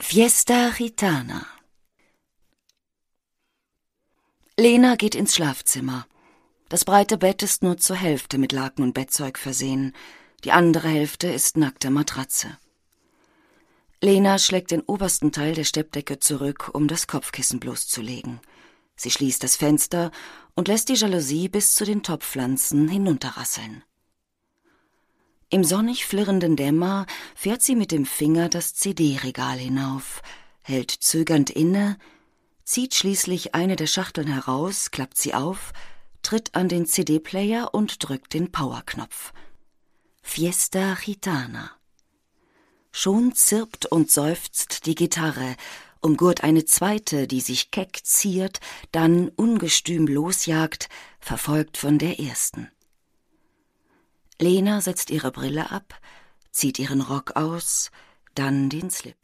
Fiesta Gitana. Lena geht ins Schlafzimmer. Das breite Bett ist nur zur Hälfte mit Laken und Bettzeug versehen. Die andere Hälfte ist nackte Matratze. Lena schlägt den obersten Teil der Steppdecke zurück, um das Kopfkissen bloßzulegen. Sie schließt das Fenster und lässt die Jalousie bis zu den Topfpflanzen hinunterrasseln. Im sonnig flirrenden Dämmer fährt sie mit dem Finger das CD-Regal hinauf, hält zögernd inne, zieht schließlich eine der Schachteln heraus, klappt sie auf, tritt an den CD-Player und drückt den Powerknopf. Fiesta Gitana. Schon zirpt und seufzt die Gitarre, umgurt eine zweite, die sich keck ziert, dann ungestüm losjagt, verfolgt von der ersten. Lena setzt ihre Brille ab, zieht ihren Rock aus, dann den Slip.